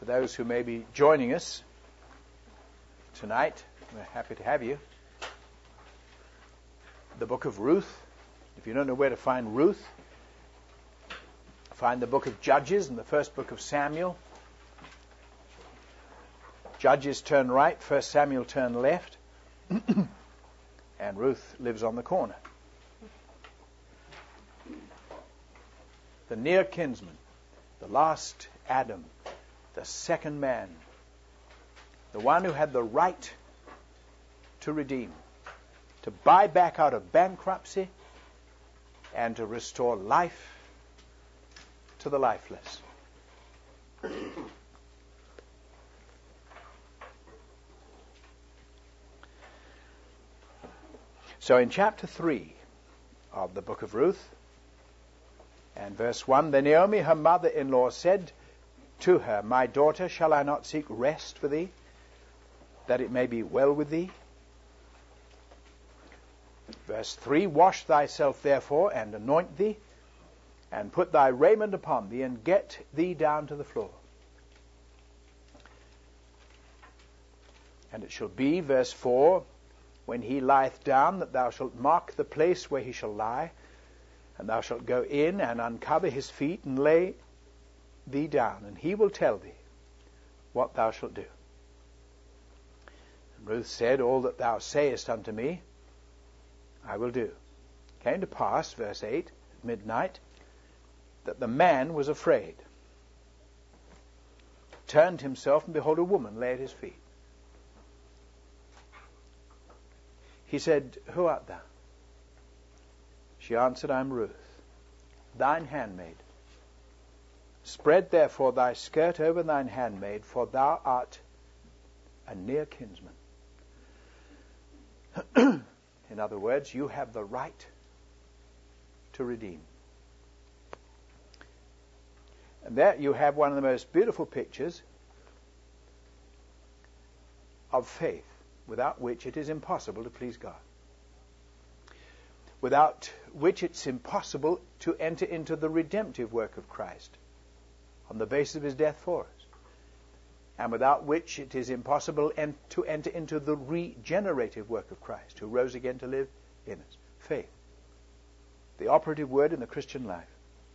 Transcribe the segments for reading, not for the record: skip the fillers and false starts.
For those who may be joining us tonight, we're happy to have you. The book of Ruth. If you don't know where to find Ruth, find the book of Judges and the first book of Samuel. Judges turn right, 1 Samuel turn left, and Ruth lives on the corner. The near kinsman, the last Adam, the second man, the one who had the right to redeem, to buy back out of bankruptcy, and to restore life to the lifeless. So in chapter 3 of the book of Ruth, and verse 1, then Naomi, her mother-in-law, said to her, my daughter, shall I not seek rest for thee, that it may be well with thee? Verse 3, wash thyself therefore, and anoint thee, and put thy raiment upon thee, and get thee down to the floor. And it shall be, verse 4, when he lieth down, that thou shalt mark the place where he shall lie, and thou shalt go in and uncover his feet, and lay thee down, and he will tell thee what thou shalt do. And Ruth said, all that thou sayest unto me, I will do. It came to pass, verse 8, at midnight, that the man was afraid, turned himself, and behold, a woman lay at his feet. He said, who art thou? She answered, I am Ruth, thine handmaid. Spread therefore thy skirt over thine handmaid, for thou art a near kinsman. In other words, you have the right to redeem. And there you have one of the most beautiful pictures of faith, without which it is impossible to please God, without which it's impossible to enter into the redemptive work of Christ on the basis of his death for us, and without which it is impossible to enter into the regenerative work of Christ, who rose again to live in us. Faith, the operative word in the Christian life.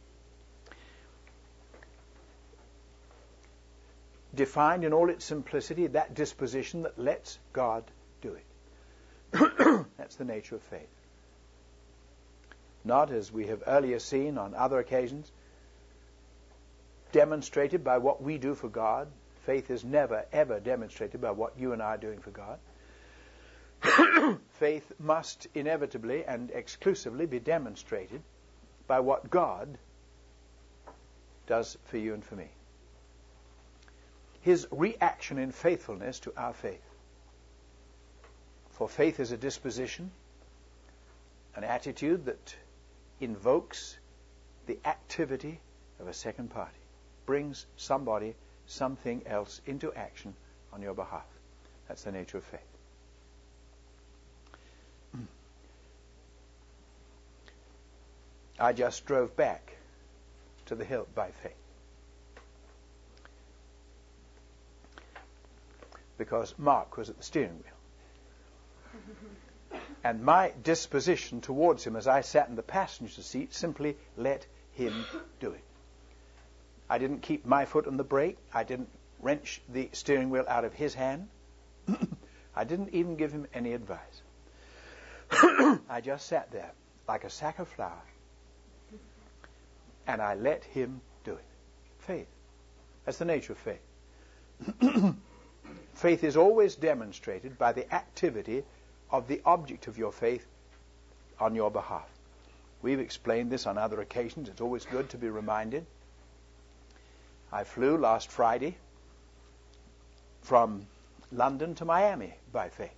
Defined in all its simplicity, that disposition that lets God do it. That's the nature of faith. Not, as we have earlier seen on other occasions, demonstrated by what we do for God. Faith is never, ever demonstrated by what you and I are doing for God. Faith must inevitably and exclusively be demonstrated by what God does for you and for me. His reaction in faithfulness to our faith. For faith is a disposition, an attitude that invokes the activity of a second party, brings somebody, something else into action on your behalf. That's the nature of faith. I just drove back to the hill by faith, because Mark was at the steering wheel. And my disposition towards him as I sat in the passenger seat simply let him do it. I didn't keep my foot on the brake. I didn't wrench the steering wheel out of his hand. I didn't even give him any advice. I just sat there like a sack of flour, and I let him do it. Faith. That's the nature of faith. Faith is always demonstrated by the activity of the object of your faith on your behalf. We've explained this on other occasions. It's always good to be reminded. I flew last Friday from London to Miami by faith.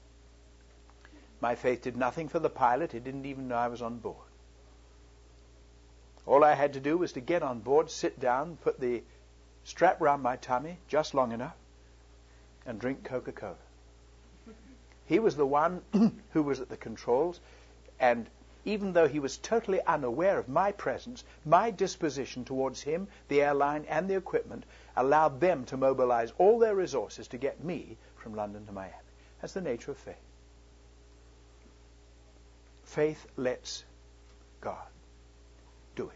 My faith did nothing for the pilot. He didn't even know I was on board. All I had to do was to get on board, sit down, put the strap around my tummy just long enough, and drink Coca-Cola. He was the one who was at the controls, and even though he was totally unaware of my presence, my disposition towards him, the airline, and the equipment, allowed them to mobilize all their resources to get me from London to Miami. That's the nature of faith. Faith lets God do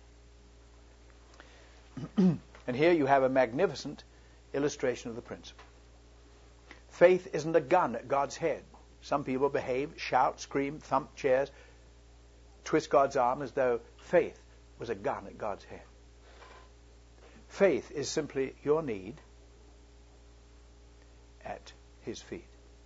it. And here you have a magnificent illustration of the principle. Faith isn't a gun at God's head. Some people behave, shout, scream, thump chairs, twist God's arm as though faith was a gun at God's head. Faith is simply your need at his feet.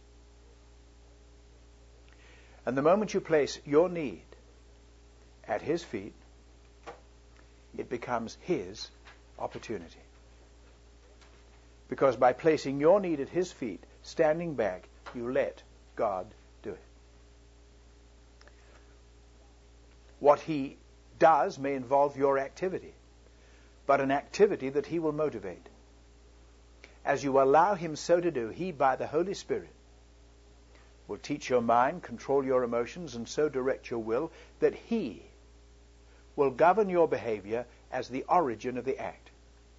And the moment you place your need at his feet, it becomes his opportunity. Because by placing your need at his feet, standing back, you let God do it. What he does may involve your activity, but an activity that he will motivate. As you allow him so to do, he, by the Holy Spirit, will teach your mind, control your emotions, and so direct your will that he will govern your behavior as the origin of the act.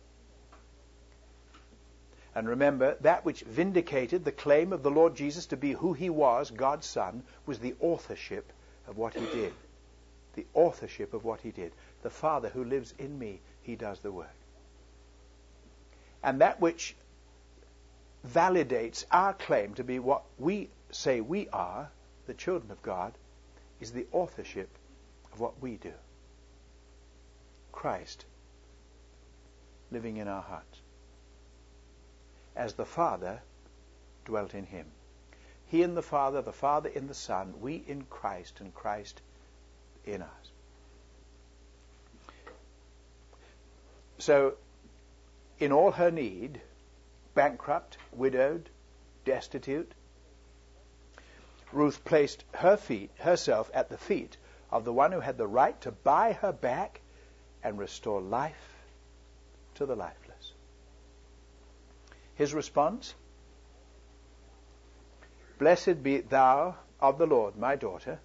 And remember, that which vindicated the claim of the Lord Jesus to be who he was, God's Son, was the authorship of what he did. The authorship of what he did. The Father who lives in me, he does the work. And that which validates our claim to be what we say we are, the children of God, is the authorship of what we do. Christ living in our hearts. As the Father dwelt in him. He in the Father in the Son, we in Christ, and Christ in us. So, in all her need, bankrupt, widowed, destitute, Ruth placed herself at the feet of the one who had the right to buy her back and restore life to the lifeless. His response, "Blessed be thou of the Lord, my daughter.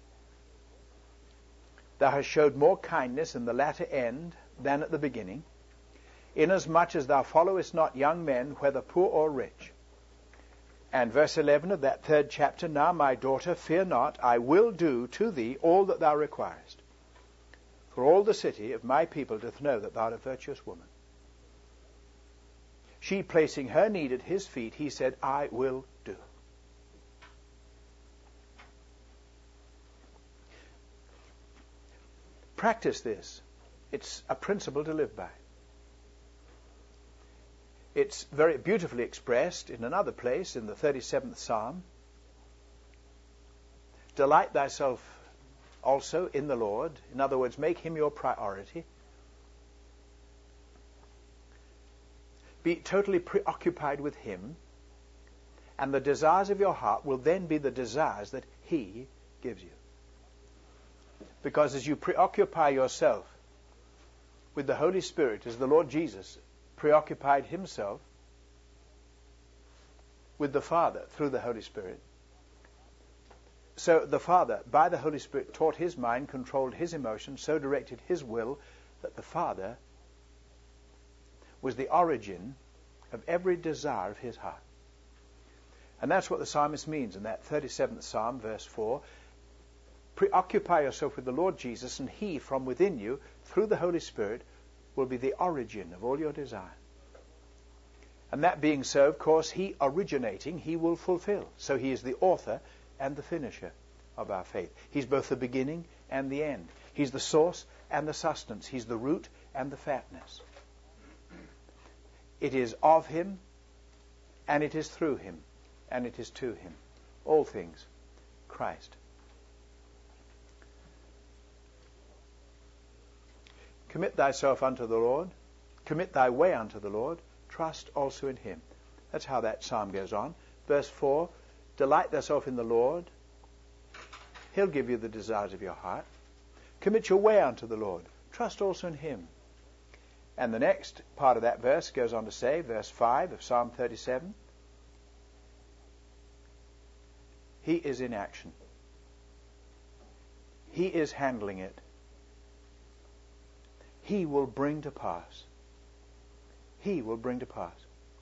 Thou hast showed more kindness in the latter end than at the beginning, inasmuch as thou followest not young men, whether poor or rich." And verse 11 of that 3rd chapter, "Now, my daughter, fear not, I will do to thee all that thou requirest. For all the city of my people doth know that thou art a virtuous woman." She placing her need at his feet, he said, "I will do." Practice this. It's a principle to live by. It's very beautifully expressed in another place, in the 37th Psalm. Delight thyself also in the Lord. In other words, make him your priority. Be totally preoccupied with him, and the desires of your heart will then be the desires that he gives you. Because as you preoccupy yourself with the Holy Spirit, as the Lord Jesus preoccupied himself with the Father through the Holy Spirit, so the Father, by the Holy Spirit, taught his mind, controlled his emotions, so directed his will that the Father was the origin of every desire of his heart. And that's what the psalmist means in that 37th Psalm, verse 4. Preoccupy yourself with the Lord Jesus, and he from within you, through the Holy Spirit, will be the origin of all your desire. And that being so, of course, he originating, he will fulfill. So he is the author and the finisher of our faith. He's both the beginning and the end. He's the source and the sustenance. He's the root and the fatness. It is of him, and it is through him, and it is to him. All things, Christ. Commit thyself unto the Lord. Commit thy way unto the Lord. Trust also in him. That's how that psalm goes on. Verse 4, delight thyself in the Lord. He'll give you the desires of your heart. Commit your way unto the Lord. Trust also in him. And the next part of that verse goes on to say, verse 5 of Psalm 37, he is in action. He is handling it. He will bring to pass. He will bring to pass.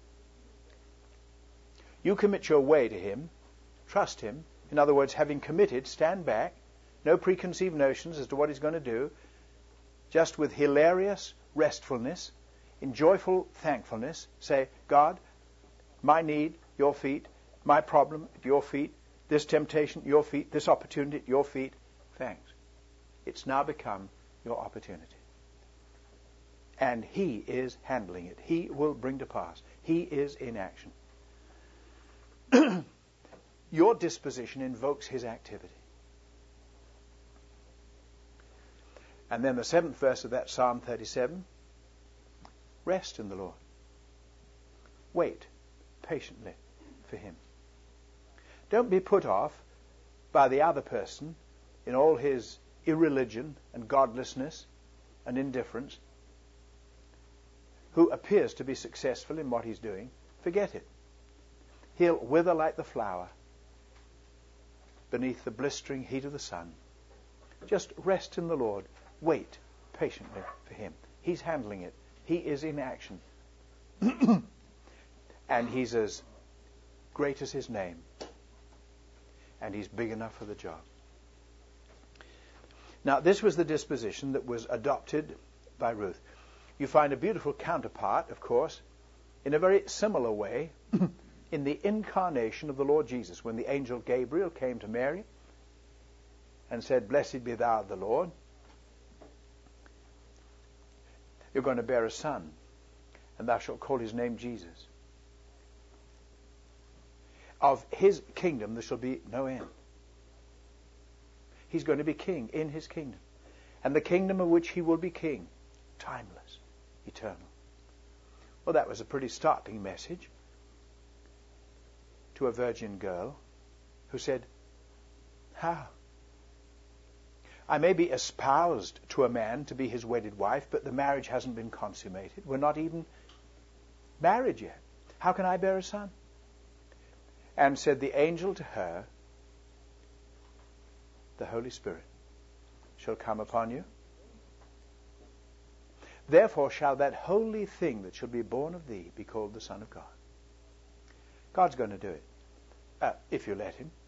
You commit your way to Him. Trust Him. In other words, having committed, stand back. No preconceived notions as to what He's going to do. Just with hilarious restfulness, in joyful thankfulness, say, God, my need, your feet, my problem at your feet, this temptation, your feet, this opportunity at your feet, thanks. It's now become your opportunity. And He is handling it. He will bring to pass. He is in action. Your disposition invokes His activity. And then the 7th verse of that Psalm 37, rest in the Lord. Wait patiently for Him. Don't be put off by the other person in all his irreligion and godlessness and indifference, who appears to be successful in what he's doing. Forget it. He'll wither like the flower beneath the blistering heat of the sun. Just rest in the Lord. Wait patiently for Him. He's handling it. He is in action. And He's as great as His name. And He's big enough for the job. Now, this was the disposition that was adopted by Ruth. You find a beautiful counterpart, of course, in a very similar way, in the incarnation of the Lord Jesus, when the angel Gabriel came to Mary and said, "Blessed be thou of the Lord. You're going to bear a son, and thou shalt call his name Jesus. Of his kingdom there shall be no end." He's going to be king in his kingdom. And the kingdom of which he will be king, timeless, eternal. Well, that was a pretty startling message to a virgin girl who said, "How? I may be espoused to a man to be his wedded wife, but the marriage hasn't been consummated. We're not even married yet. How can I bear a son?" And said the angel to her, "The Holy Spirit shall come upon you. Therefore shall that holy thing that shall be born of thee be called the Son of God." God's going to do it, if you let Him.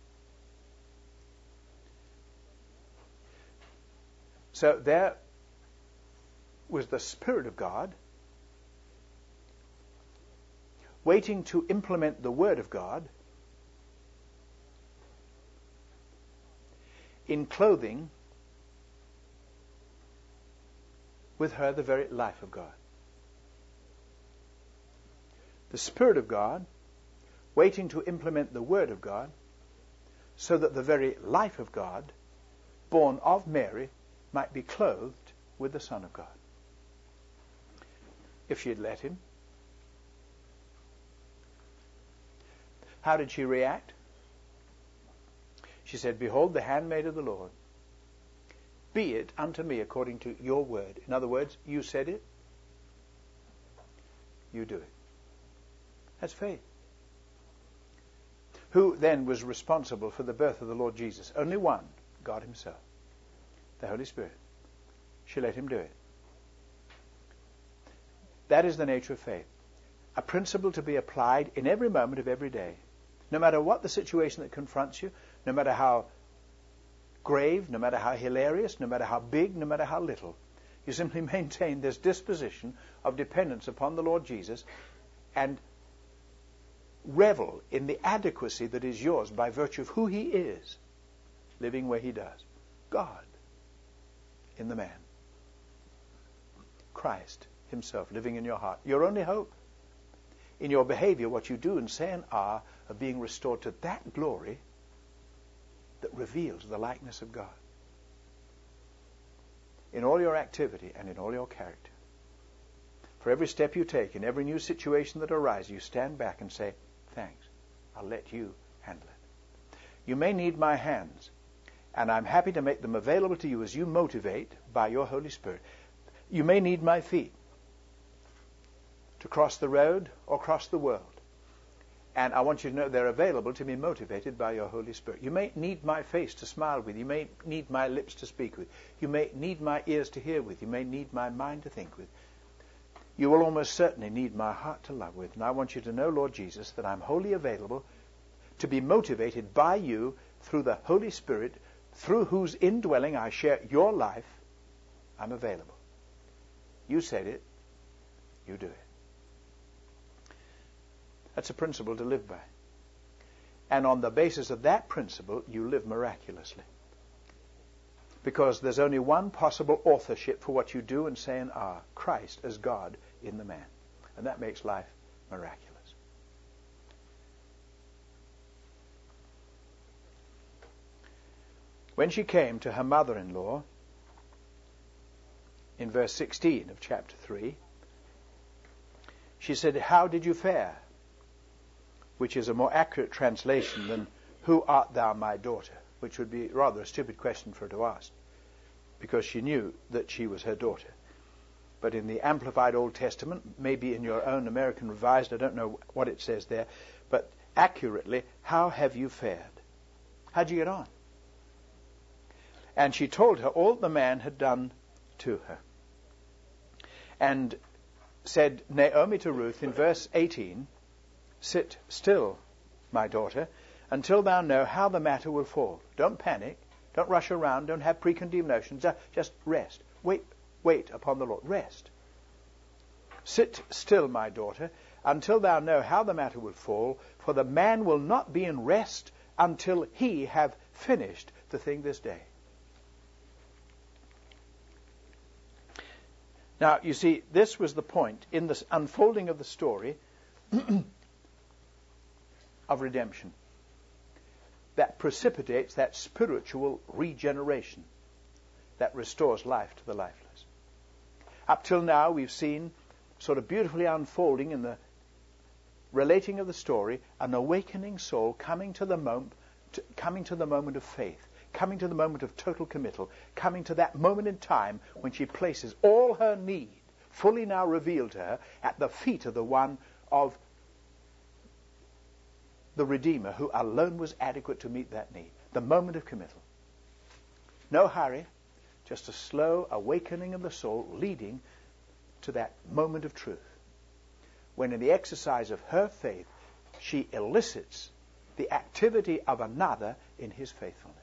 So there was the Spirit of God waiting to implement the Word of God in clothing with her the very life of God. The Spirit of God waiting to implement the Word of God so that the very life of God, born of Mary, might be clothed with the Son of God. If she had let Him. How did she react? She said, "Behold, the handmaid of the Lord. Be it unto me according to your word." In other words, you said it, you do it. That's faith. Who then was responsible for the birth of the Lord Jesus? Only one, God Himself, the Holy Spirit. She let Him do it. That is the nature of faith. A principle to be applied in every moment of every day. No matter what the situation that confronts you, no matter how grave, no matter how hilarious, no matter how big, no matter how little, you simply maintain this disposition of dependence upon the Lord Jesus and revel in the adequacy that is yours by virtue of who He is, living where He does. God in the man. Christ Himself living in your heart. Your only hope. In your behavior, what you do and say and are being restored to that glory that reveals the likeness of God. In all your activity and in all your character. For every step you take, in every new situation that arises, you stand back and say, "Thanks, I'll let you handle it. You may need my hands, and I'm happy to make them available to you as you motivate by your Holy Spirit. You may need my feet to cross the road or cross the world. And I want you to know they're available to be motivated by your Holy Spirit. You may need my face to smile with. You may need my lips to speak with. You may need my ears to hear with. You may need my mind to think with. You will almost certainly need my heart to love with. And I want you to know, Lord Jesus, that I'm wholly available to be motivated by you through the Holy Spirit, through whose indwelling I share your life. I'm available. You said it. You do it. That's a principle to live by. And on the basis of that principle, you live miraculously. Because there's only one possible authorship for what you do and say and are: Christ as God in the man. And that makes life miraculous. When she came to her mother-in-law, in verse 16 of chapter 3, she said, "How did you fare?" Which is a more accurate translation than "Who art thou, my daughter?" which would be rather a stupid question for her to ask, because she knew that she was her daughter. But in the Amplified Old Testament, maybe in your own American Revised, I don't know what it says there, but accurately, "How have you fared?" How'd you get on? And she told her all the man had done to her. And said Naomi to Ruth in verse 18, "Sit still, my daughter, until thou know how the matter will fall." Don't panic. Don't rush around. Don't have preconceived notions. Just rest. Wait upon the Lord. Rest. "Sit still, my daughter, until thou know how the matter will fall, for the man will not be in rest until he have finished the thing this day." Now, you see, this was the point in this unfolding of the story of redemption that precipitates that spiritual regeneration that restores life to the lifeless. Up till now, we've seen sort of beautifully unfolding in the relating of the story an awakening soul coming to the moment of faith, coming to the moment of total committal, coming to that moment in time when she places all her need, fully now revealed to her, at the feet of the one of the Redeemer, who alone was adequate to meet that need. The moment of committal. No hurry, just a slow awakening of the soul leading to that moment of truth, when in the exercise of her faith she elicits the activity of another in his faithfulness.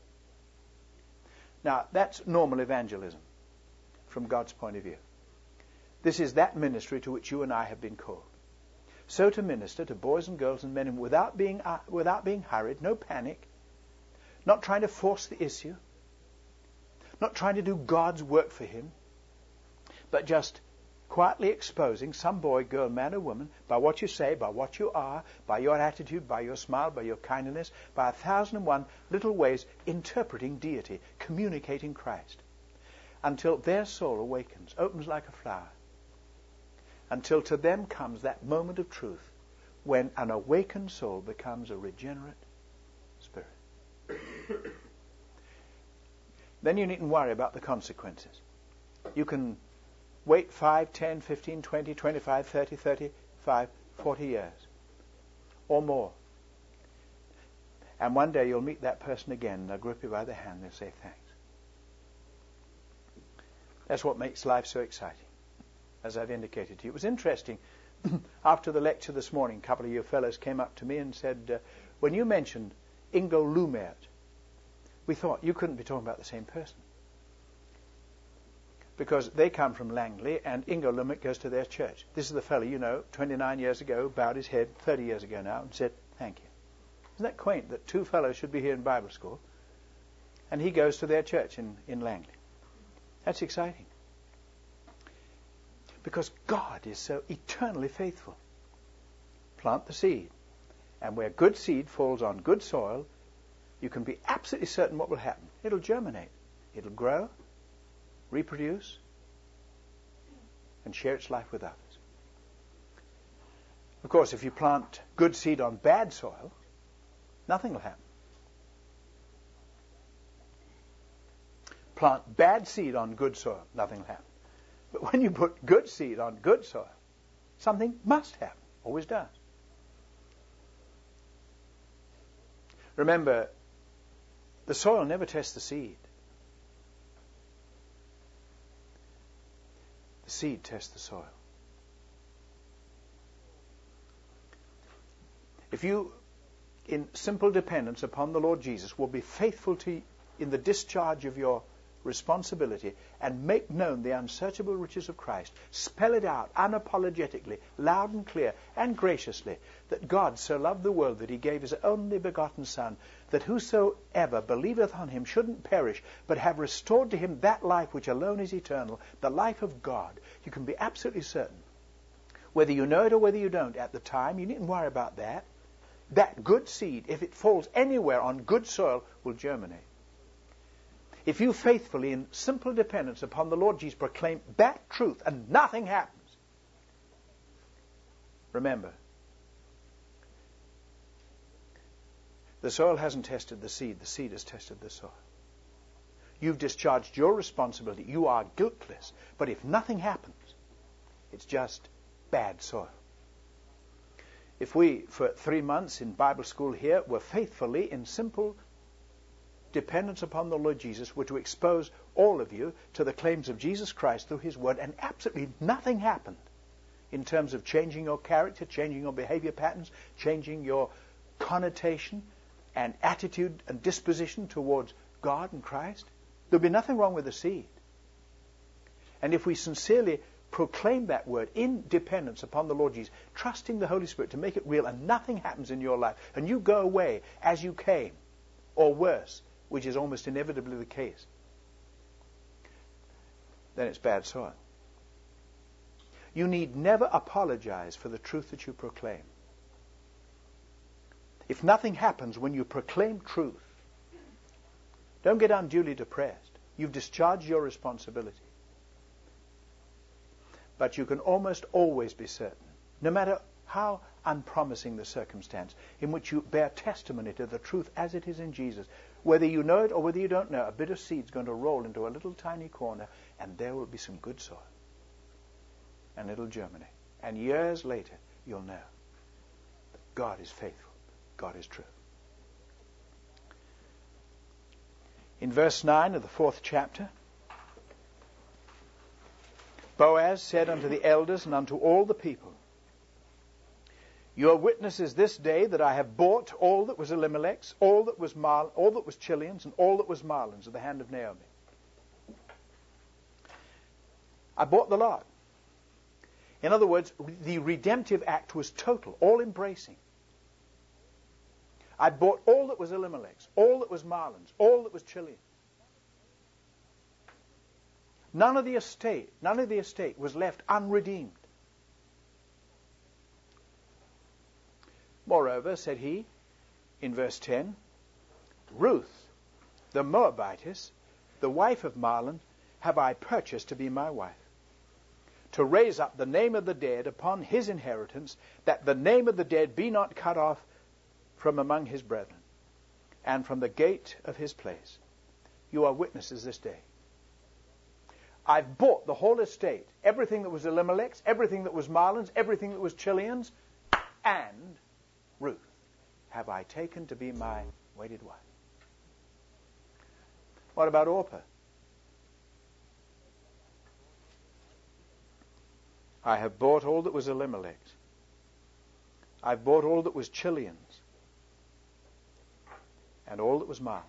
Now, that's normal evangelism from God's point of view. This is that ministry to which you and I have been called. So to minister to boys and girls and men without being hurried, no panic, not trying to force the issue, not trying to do God's work for him, but just quietly exposing some boy, girl, man or woman, by what you say, by what you are, by your attitude, by your smile, by your kindness, by 1,001 little ways, interpreting deity, communicating Christ, until their soul awakens, opens like a flower, until to them comes that moment of truth when an awakened soul becomes a regenerate spirit. Then you needn't worry about the consequences. You can wait 5, 10, 15, 20, 25, 30, 35, 40 years or more. And one day you'll meet that person again. They'll grip you by the hand. They'll say thanks. That's what makes life so exciting, as I've indicated to you. It was interesting. After the lecture this morning, a couple of you fellows came up to me and said, when you mentioned Ingo Lumert, we thought you couldn't be talking about the same person. Because they come from Langley, and Ingo Lumert goes to their church. This is the fellow, 29 years ago, bowed his head, 30 years ago now, and said, thank you. Isn't that quaint that two fellows should be here in Bible school, and he goes to their church in Langley? That's exciting. Because God is so eternally faithful. Plant the seed, and where good seed falls on good soil, you can be absolutely certain what will happen. It'll germinate. It'll grow, reproduce, and share its life with others. Of course, if you plant good seed on bad soil, nothing will happen. Plant bad seed on good soil, nothing will happen. But when you put good seed on good soil, something must happen. Always does. Remember, the soil never tests the seed. The seed tests the soil. If you, in simple dependence upon the Lord Jesus, will be faithful to in the discharge of your responsibility and make known the unsearchable riches of Christ, spell it out unapologetically, loud and clear and graciously, that God so loved the world that he gave his only begotten Son, that whosoever believeth on him shouldn't perish, but have restored to him that life which alone is eternal, the life of God. You can be absolutely certain, whether you know it or whether you don't at the time, you needn't worry about that. That good seed, if it falls anywhere on good soil, will germinate. If you faithfully, in simple dependence upon the Lord Jesus, proclaim that truth and nothing happens, remember, the soil hasn't tested the seed has tested the soil. You've discharged your responsibility. You are guiltless. But if nothing happens, it's just bad soil. If we, for 3 months in Bible school here, were faithfully in simple dependence upon the Lord Jesus, were to expose all of you to the claims of Jesus Christ through his word, and absolutely nothing happened in terms of changing your character, changing your behavior patterns, changing your connotation and attitude and disposition towards God and Christ, there'll be nothing wrong with the seed. And if we sincerely proclaim that word in dependence upon the Lord Jesus, trusting the Holy Spirit to make it real, and nothing happens in your life, and you go away as you came, or worse, which is almost inevitably the case, then it's bad soil. You need never apologize for the truth that you proclaim. If nothing happens when you proclaim truth, don't get unduly depressed. You've discharged your responsibility. But you can almost always be certain, no matter how unpromising the circumstance in which you bear testimony to the truth as it is in Jesus, whether you know it or whether you don't know, a bit of seed's going to roll into a little tiny corner, and there will be some good soil. And it'll germinate. And years later, you'll know that God is faithful. God is true. In verse 9 of the 4th chapter, Boaz said unto the elders and unto all the people, you are witnesses this day that I have bought all that was Elimelech's, all that was Chilion's, and all that was Mahlon's of the hand of Naomi. I bought the lot. In other words, the redemptive act was total, all-embracing. I bought all that was Elimelech's, all that was Mahlon's, all that was Chilion's. None of the estate was left unredeemed. Moreover, said he, in verse 10, Ruth, the Moabitess, the wife of Mahlon, have I purchased to be my wife, to raise up the name of the dead upon his inheritance, that the name of the dead be not cut off from among his brethren, and from the gate of his place. You are witnesses this day. I've bought the whole estate, everything that was Elimelech's, everything that was Mahlon's, everything that was Chilion's, and Ruth have I taken to be my wedded wife. What about Orpah? I have bought all that was Elimelech's. I've bought all that was Chilion's, and all that was Mahlon's.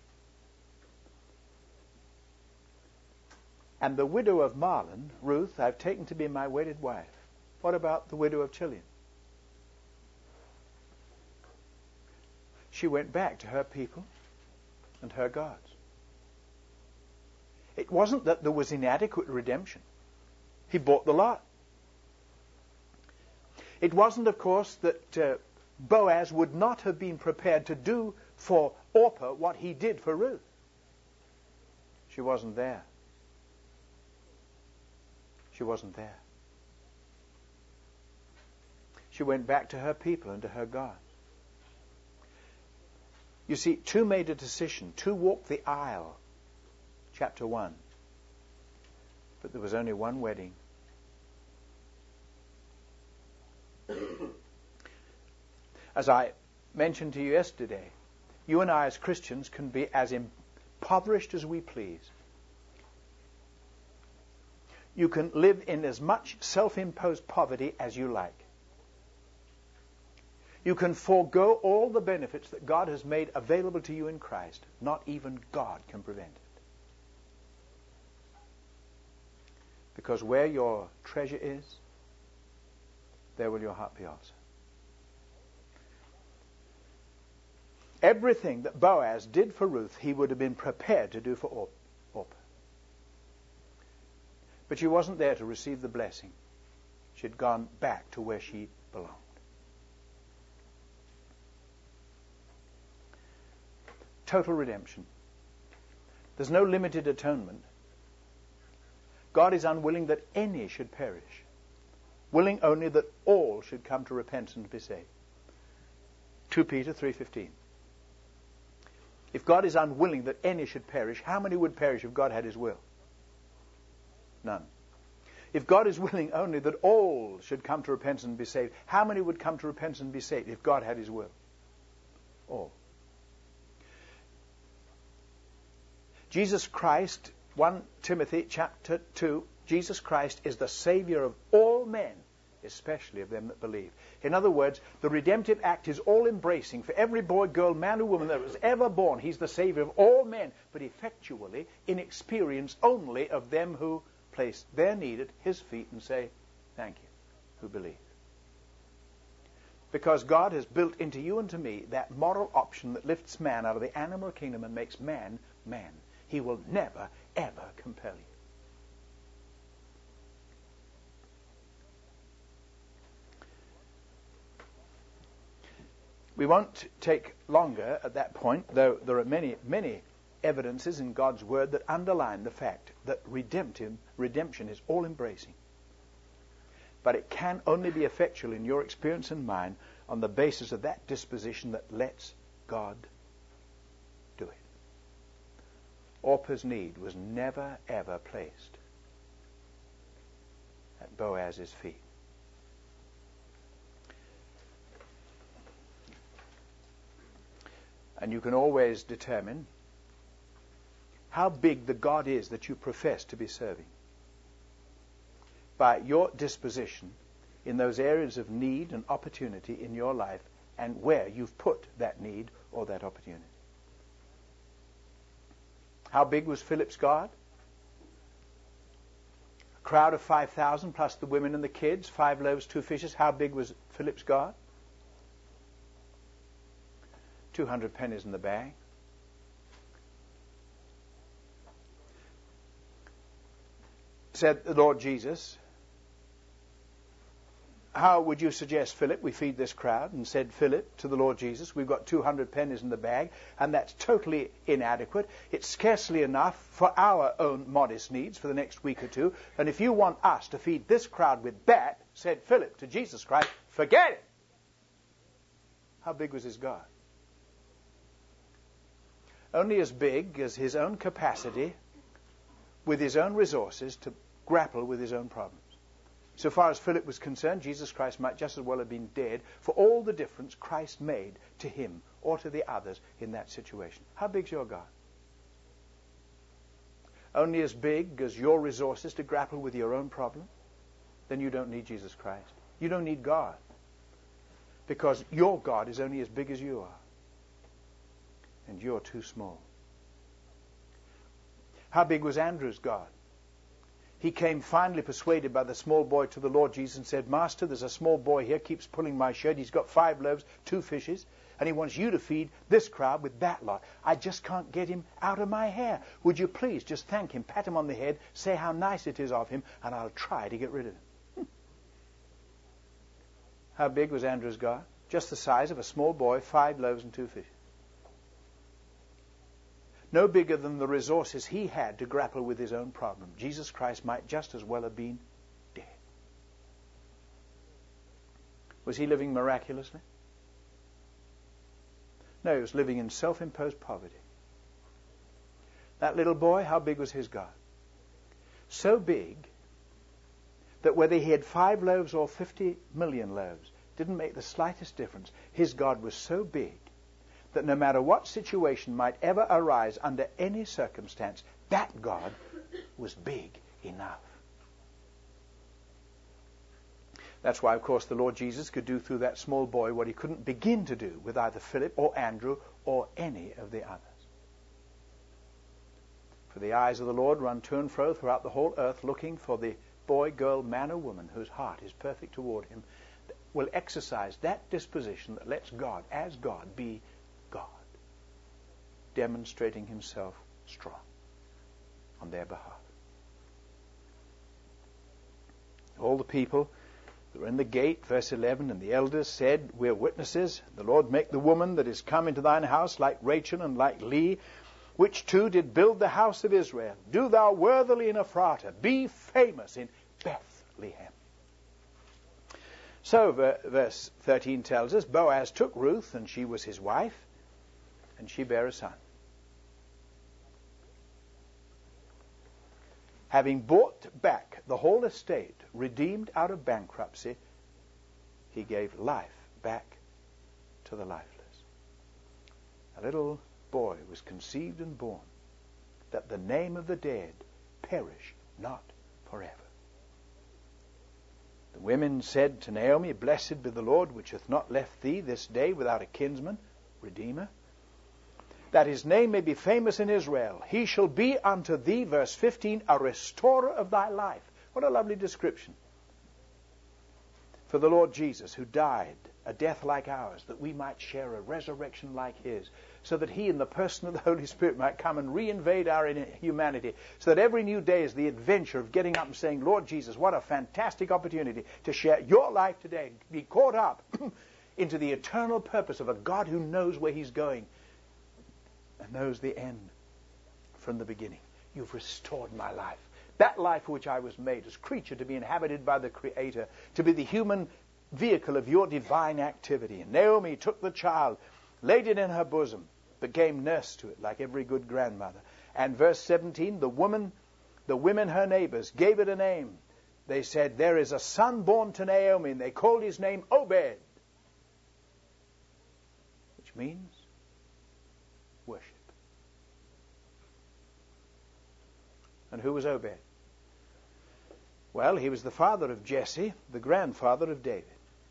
And the widow of Mahlon, Ruth, I've taken to be my wedded wife. What about the widow of Chilion? She went back to her people and her gods. It wasn't that there was inadequate redemption. He bought the lot. It wasn't, of course, that Boaz would not have been prepared to do for Orpah what he did for Ruth. She wasn't there. She wasn't there. She went back to her people and to her gods. You see, two made a decision. Two walked the aisle. Chapter 1. But there was only one wedding. As I mentioned to you yesterday, You and I as Christians can be as impoverished as we please. You can live in as much self-imposed poverty as you like. You can forego all the benefits that God has made available to you in Christ. Not even God can prevent it. Because where your treasure is, there will your heart be also. Everything that Boaz did for Ruth, he would have been prepared to do for Orpah. But she wasn't there to receive the blessing. She'd gone back to where she belonged. Total redemption. There's no limited atonement. God is unwilling that any should perish, willing only that all should come to repentance and be saved. 2 Peter 3:15. If God is unwilling that any should perish, how many would perish if God had his will? None. If God is willing only that all should come to repentance and be saved, how many would come to repentance and be saved if God had his will? All. Jesus Christ, 1 Timothy chapter 2, Jesus Christ is the Savior of all men, especially of them that believe. In other words, the redemptive act is all-embracing for every boy, girl, man or woman that was ever born. He's the Savior of all men, but effectually in experience only of them who place their need at his feet and say, thank you, who believe. Because God has built into you and to me that moral option that lifts man out of the animal kingdom and makes man, man. He will never, ever compel you. We won't take longer at that point, though there are many, many evidences in God's Word that underline the fact that redemption is all-embracing. But it can only be effectual in your experience and mine on the basis of that disposition that lets God do it. Orpah's need was never, ever placed at Boaz's feet. And you can always determine how big the God is that you profess to be serving by your disposition in those areas of need and opportunity in your life and where you've put that need or that opportunity. How big was Philip's God? A crowd of 5,000 plus the women and the kids, 5 loaves, 2 fishes. How big was Philip's God? 200 pennies in the bag. Said the Lord Jesus, how would you suggest, Philip, we feed this crowd? And said Philip to the Lord Jesus, we've got 200 pennies in the bag, and that's totally inadequate. It's scarcely enough for our own modest needs for the next week or two. And if you want us to feed this crowd with that, said Philip to Jesus Christ, forget it. How big was his God? Only as big as his own capacity with his own resources to grapple with his own problems. So far as Philip was concerned, Jesus Christ might just as well have been dead for all the difference Christ made to him or to the others in that situation. How big's your God? Only as big as your resources to grapple with your own problem? Then you don't need Jesus Christ. You don't need God. Because your God is only as big as you are. And you're too small. How big was Andrew's God? He came finally persuaded by the small boy to the Lord Jesus and said, Master, there's a small boy here, keeps pulling my shirt. He's got 5 loaves, 2 fishes, and he wants you to feed this crowd with that lot. I just can't get him out of my hair. Would you please just thank him, pat him on the head, say how nice it is of him, and I'll try to get rid of him. How big was Andrew's God? Just the size of a small boy, 5 loaves and 2 fishes. No bigger than the resources he had to grapple with his own problem. Jesus Christ might just as well have been dead. Was he living miraculously? No, he was living in self-imposed poverty. That little boy, how big was his God? So big that whether he had 5 loaves or 50 million loaves didn't make the slightest difference. His God was so big that no matter what situation might ever arise under any circumstance, that God was big enough. That's why, of course, the Lord Jesus could do through that small boy what he couldn't begin to do with either Philip or Andrew or any of the others. For the eyes of the Lord run to and fro throughout the whole earth, looking for the boy, girl, man or woman whose heart is perfect toward him, will exercise that disposition that lets God, as God, be God, demonstrating himself strong on their behalf. All the people that were in the gate, verse 11, and the elders said, "We're witnesses. The Lord make the woman that is come into thine house like Rachel and like Leah, which two did build the house of Israel. Do thou worthily in Ephrata. Be famous in Bethlehem." So verse 13 tells us, Boaz took Ruth, and she was his wife, and she bare a son. Having bought back the whole estate, redeemed out of bankruptcy, he gave life back to the lifeless. A little boy was conceived and born, that the name of the dead perish not forever. The women said to Naomi, "Blessed be the Lord, which hath not left thee this day without a kinsman, redeemer, that his name may be famous in Israel. He shall be unto thee," verse 15, "a restorer of thy life." What a lovely description for the Lord Jesus, who died a death like ours, that we might share a resurrection like his, so that he in the person of the Holy Spirit might come and reinvade our humanity, so that every new day is the adventure of getting up and saying, "Lord Jesus, what a fantastic opportunity to share your life today, be caught up into the eternal purpose of a God who knows where he's going and knows the end from the beginning. You've restored my life. That life for which I was made as creature, to be inhabited by the Creator, to be the human vehicle of your divine activity." And Naomi took the child, laid it in her bosom, became nurse to it like every good grandmother. And verse 17, the women, her neighbors, gave it a name. They said, "There is a son born to Naomi," and they called his name Obed, which means worship. And who was Obed? Well, he was the father of Jesse, the grandfather of David.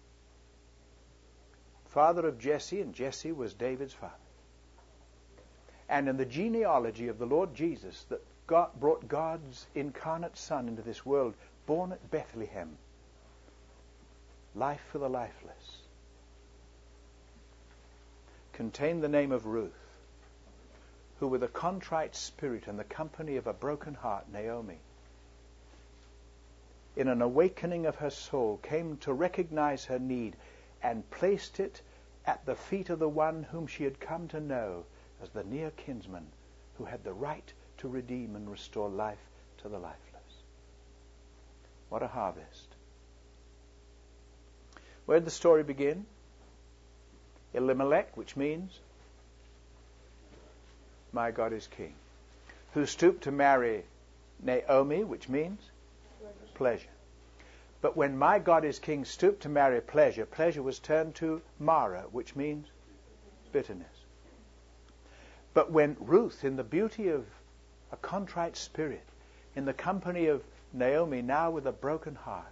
Father of Jesse, and Jesse was David's father. And in the genealogy of the Lord Jesus, that God brought God's incarnate Son into this world, born at Bethlehem, life for the lifeless, contained the name of Ruth, who with a contrite spirit and the company of a broken heart, Naomi, in an awakening of her soul, came to recognize her need and placed it at the feet of the one whom she had come to know as the near kinsman who had the right to redeem and restore life to the lifeless. What a harvest. Where did the story begin? Elimelech, which means my God is king, who stooped to marry Naomi, which means pleasure. But when my God is king stooped to marry pleasure, pleasure was turned to Mara, which means bitterness. But when Ruth, in the beauty of a contrite spirit, in the company of Naomi, now with a broken heart,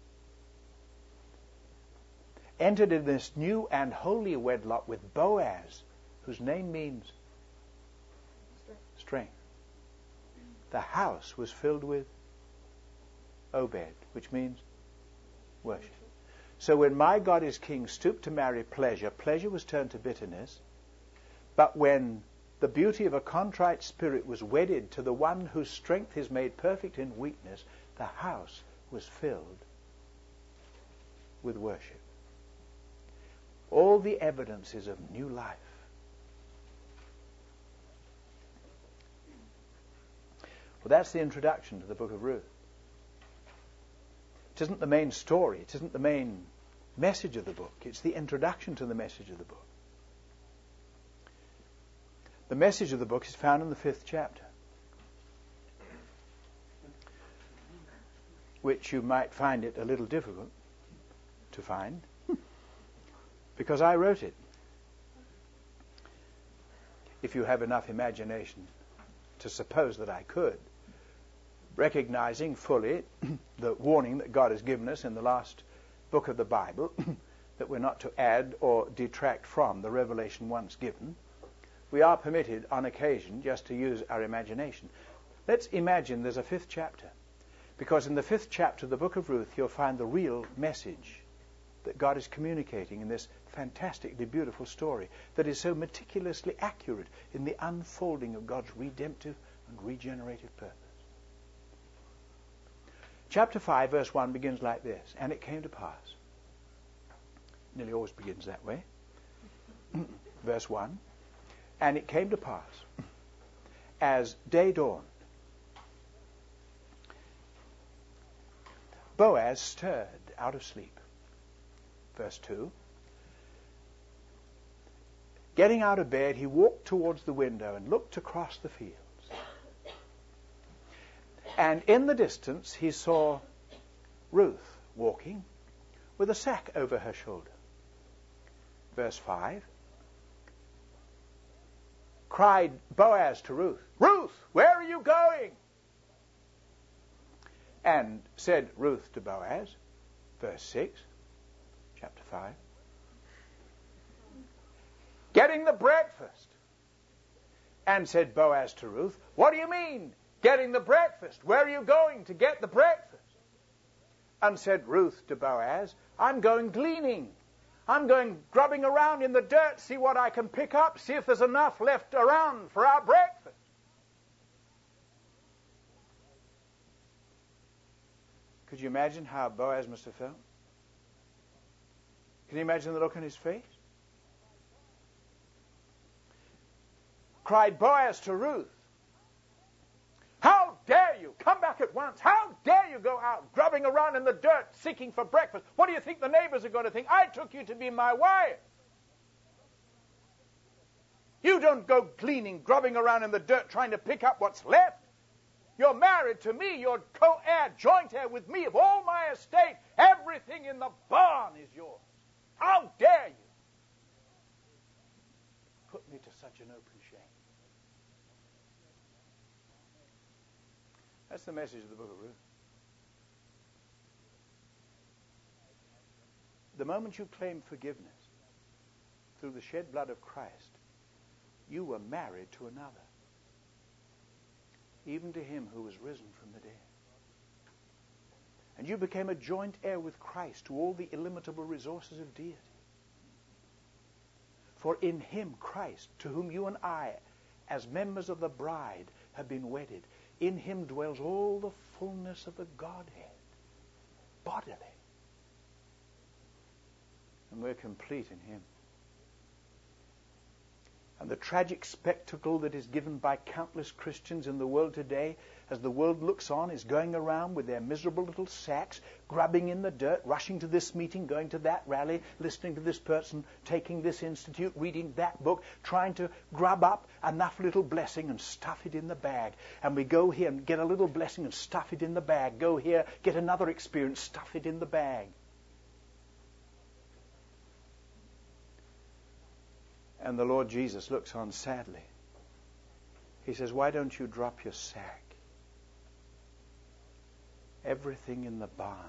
entered in this new and holy wedlock with Boaz, whose name means strength, the house was filled with Obed, which means worship. So when my God is king stooped to marry pleasure, pleasure was turned to bitterness. But when the beauty of a contrite spirit was wedded to the one whose strength is made perfect in weakness, the house was filled with worship. All the evidences of new life. Well, that's the introduction to the book of Ruth. It isn't the main story. It isn't the main message of the book. It's the introduction to the message of the book. The message of the book is found in the 5th chapter, which you might find it a little difficult to find because I wrote it. if you have enough imagination to suppose that I could, recognizing fully the warning that God has given us in the last book of the Bible, that we're not to add or detract from the revelation once given, we are permitted on occasion just to use our imagination. Let's imagine there's a 5th chapter, because in the 5th chapter of the book of Ruth you'll find the real message that God is communicating in this fantastically beautiful story that is so meticulously accurate in the unfolding of God's redemptive and regenerative purpose. Chapter 5, verse 1 begins like this: and it came to pass. Nearly always begins that way. Verse 1. And it came to pass, as day dawned, Boaz stirred out of sleep. Verse 2. Getting out of bed, he walked towards the window and looked across the fields. And in the distance he saw Ruth walking with a sack over her shoulder. Verse 5. Cried Boaz to Ruth, Ruth, where are you going? And said Ruth to Boaz, verse 6, chapter 5, getting the breakfast. And said Boaz to Ruth, what do you mean, getting the breakfast? Where are you going to get the breakfast? And said Ruth to Boaz, I'm going gleaning. I'm going grubbing around in the dirt, see what I can pick up, see if there's enough left around for our breakfast. Could you imagine how Boaz must have felt? Can you imagine the look on his face? Cried Boaz to Ruth, how dare you come back at once? How dare you go out grubbing around in the dirt seeking for breakfast? What do you think the neighbors are going to think? I took you to be my wife. You don't go gleaning, grubbing around in the dirt trying to pick up what's left. You're married to me. You're co-heir, joint heir with me of all my estate. Everything in the barn is yours. How dare you put me to such an open shame? That's the message of the book of Ruth. The moment you claim forgiveness through the shed blood of Christ, you were married to another, even to him who was risen from the dead. And you became a joint heir with Christ to all the illimitable resources of deity. For in him, Christ, to whom you and I, as members of the bride, have been wedded, in him dwells all the fullness of the Godhead, bodily. And we're complete in him. And the tragic spectacle that is given by countless Christians in the world today, as the world looks on, is going around with their miserable little sacks, grubbing in the dirt, rushing to this meeting, going to that rally, listening to this person, taking this institute, reading that book, trying to grub up enough little blessing and stuff it in the bag. And we go here and get a little blessing and stuff it in the bag. Go here, get another experience, stuff it in the bag. And the Lord Jesus looks on sadly. He says, why don't you drop your sack? Everything in the barn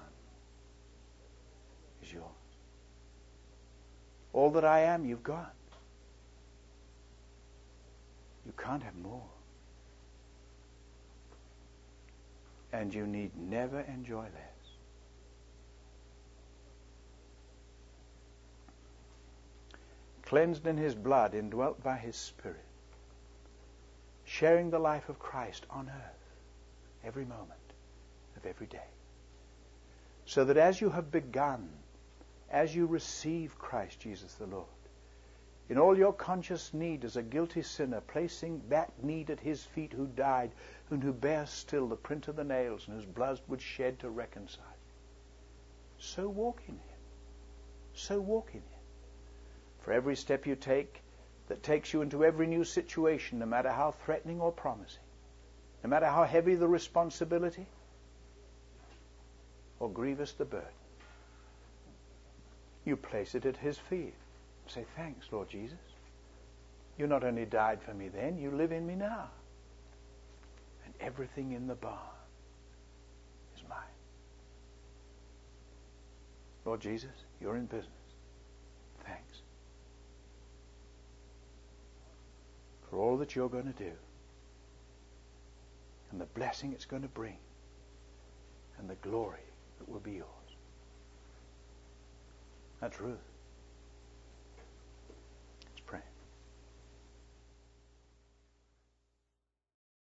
is yours. All that I am, you've got. You can't have more. And you need never enjoy less. Cleansed in his blood, indwelt by his Spirit, sharing the life of Christ on earth every moment of every day. So that as you have begun, as you receive Christ Jesus the Lord, in all your conscious need as a guilty sinner, placing that need at his feet who died and who bears still the print of the nails and whose blood was shed to reconcile you. So walk in him. So walk in him. For every step you take that takes you into every new situation, no matter how threatening or promising, no matter how heavy the responsibility or grievous the burden, you place it at his feet. Say, thanks, Lord Jesus. You not only died for me then, you live in me now. And everything in the barn is mine. Lord Jesus, you're in business. Thanks for all that you're going to do and the blessing it's going to bring and the glory that will be yours. That's Ruth.